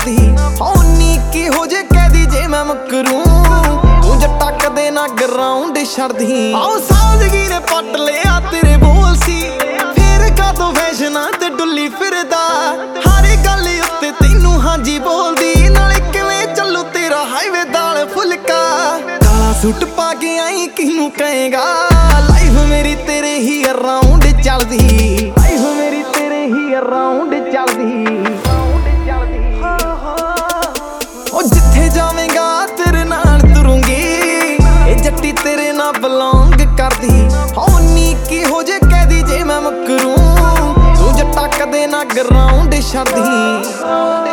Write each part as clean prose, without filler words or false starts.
ਫੜਦੀ ਹੋ ਨੀ ਕਿਹੋ ਜੇ ਕਹਿਦੀ ਜੇ ਮੈਂ ਮੁਕਰੂ ਤੂੰ ਜੱਟਾ ਕਦੇ ਨਾ ਗਰਾਊਂਡ ਛੱਡਦੀ ਆਓ ਸਾਦਗੀ ਨੇ ਪੱਟ ਲਿਆ ਤੇਰੇ ਬੋਲ ਸੀ ਫੇਰ ਕਾਤੋਂ ਫੈਸ਼ਨਾਂ ਤੇ ਡੁੱਲੀ ਫਿਰਦਾ ਹਰ ਗੱਲ ਉੱਤੇ ਤੈਨੂੰ ਹਾਂਜੀ ਬੋਲਦੀ ਨਾਲੇ ਕਿਵੇਂ ਚੱਲੂ ਤੇਰਾ ਹਾਈਵੇ ਦਾਲ ਫੁਲਕਾ ਕਾਲਾ ਸੂਟ ਪਾ ਕੇ ਆਈ ਕਿਹਨੂੰ ਕਹੇਗਾ ਲਾਈਫ ਮੇਰੀ ਤੇਰੇ ਹੀ ਅਰਾਊਂਡ ਚੱਲਦੀ ਲਾਈਫ ਮੇਰੀ ਤੇਰੇ ਹੀ ਅਰਾਊਂਡ ਚੱਲਦੀ ਉਹ ਜਿੱਥੇ ਜਾਵੇਂਗਾ ਤੇਰੇ ਨਾਲ ਤੁਰੂੰਗੀ ਇਹ ਜੱਟੀ ਤੇਰੇ ਨਾਲ ਬਿਲੋਂਗ ਕਰਦੀ ਹੋ ਨੀ ਕਿਹੋ ਜੇ ਕਹਿਦੀ ਜੇ ਮੈਂ ਮੁਕਰੂ ਤੂੰ ਜੱਟਾ ਕਦੇ ਨਾ ਗਰਾਊਂਡ ਛੱਡਦੀ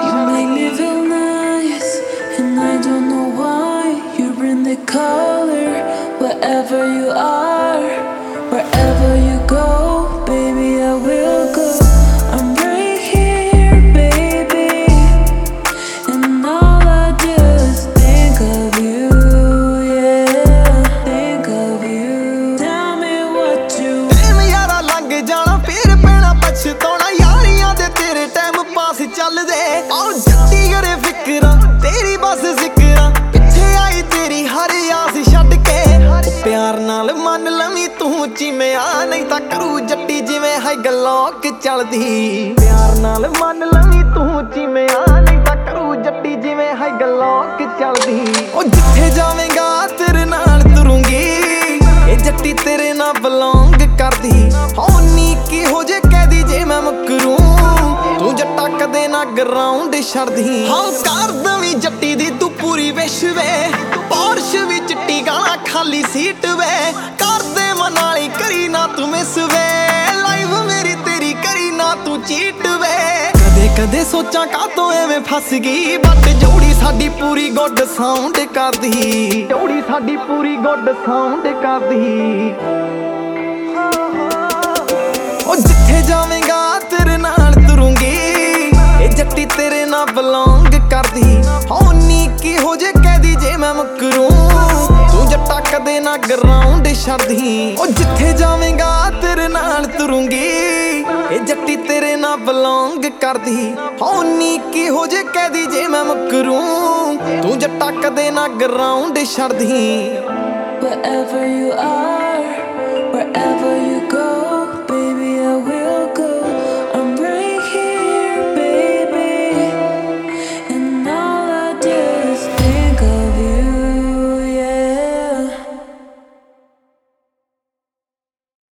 color wherever you are, wherever you go, baby, I will go. I'm right here, baby, and all I do is think of you, yeah, think of you. Tell me what you time ਯਾਰਾ ਲੰਘ ਜਾਣਾ ਫੇਰ ਪੈਣਾ ਪਛਤਾਉਣਾ ਯਾਰੀਆਂ ਦੇ ਤੇਰੇ time pass ਚੱਲਦੇ ਆਓ ਜੱਟੀ ਕਰੇ ਫਿਕਰਾਂ ਤੇਰੀ ਬਸ ਜ਼ਿਕਰਾਂ ਪਿੱਛੇ ਆਈ ਤੇਰੀ ਹਰ ਆਸ ਛੱਡ ਕੇ ਪਿਆਰ ਨਾਲ ਮੰਨ ਲਵੀਂ ਤੂੰ ਚੀਮਿਆ ਨਹੀਂ ਤਾਂ ਕਰੂ ਜੱਟੀ ਜਿਵੇਂ ਹੈ ਗਲੋਕ ਚੱਲਦੀ ਪਿਆਰ ਨਾਲ ਮੰਨ ਲਵੀਂ ਤੂੰ ਚੀਮਿਆ ਨਹੀਂ ਤਾਂ ਕਰੂ ਜੱਟੀ ਜਿਵੇਂ ਹੈ ਗਲੋਕ ਚੱਲਦੀ ਉਹ ਜਿੱਥੇ ਜਾਵੇਂਗਾ ਤੇਰੇ ਨਾਲ ਤੁਰੂੰਗੀ ਇਹ ਜੱਟੀ ਤੇਰੇ ਨਾਲ ਬਿਲੋਂਗ ਕਰਦੀ ਹੋ ਨੀ ਕਿਹੋ ਜੇ ਕਹਿਦੀ ਜੇ ਮੈਂ ਮੁਕਰੂ ਤੂੰ ਜੱਟਾ ਕਦੇ ਨਾ ਗਰਾਊਂਡ ਛੱਡਦੀ ਹਾਂ ਕਰ ਦਵੀਂ ਜੱਟੀ ਦੀ ਤੂੰ ਪੂਰੀ ਵਿਸ਼ ਵੇ ਪੋਰਸ਼ ਵਿੱਚ ਚਿੱਟੀ ਗਾਲਾਂ ਖਾਲੀ ਸੀਟ ਵੇ ਕਰਦੇ ਮਨਾਲੀ ਕਰੀ ਨਾ ਤੂੰ ਮਿਸ ਵੇ ਲਾਈਫ ਮੇਰੀ ਤੇਰੀ ਕਰੀ ਨਾ ਤੂੰ ਚੀਟ ਵੇ ਕਦੇ ਕਦੇ ਸੋਚਾਂ ਕਾਤੋਂ ਐਵੇਂ ਫਸ ਗਈ ਬੱਟ ਜੋੜੀ ਸਾਡੀ ਪੂਰੀ ਗੁੱਡ ਸਾਊਂਡ ਕਰਦੀ ਜੋੜੀ ਸਾਡੀ ਪੂਰੀ ਗੁੱਡ ਸਾਊਂਡ ਕਰਦੀ ਉਹ ਜਿੱਥੇ ਜਾਵੇਂਗਾ ਤੇਰੇ ਨਾਲ ਤੁਰੂੰਗੀ ਇਹ ਜੱਟੀ ਤੇਰੇ ਨਾਲ ਬਿਲੋਂਗ ਕਰਦੀ ਹੋ ਨੀ ਕਿਹੋ ਜੇ ਕਹਿਦੀ ਜੇ ਮੈਂ ਮੁਕਰੂ ਤੂੰ ਜੱਟਾ ਕਦੇ ਨਾ ਗਰਾਊਂਡ ਛੱਡਦੀ ਉਹ ਜਿੱਥੇ ਜਾਵੇਂਗਾ ਤੇਰੇ ਨਾਲ ਤੁਰੂੰਗੀ ਇਹ ਜੱਟੀ ਤੇਰੇ ਨਾਲ ਬਿਲੋਂਗ ਕਰਦੀ ਹੋ ਨੀ ਕਿਹੋ ਜੇ ਕਹਿਦੀ ਜੇ ਮੈਂ ਮੁਕਰੂ ਤੂੰ ਜੱਟਾ ਕਦੇ ਨਾ ਗਰਾਊਂਡ ਛੱਡਦੀ wherever you are.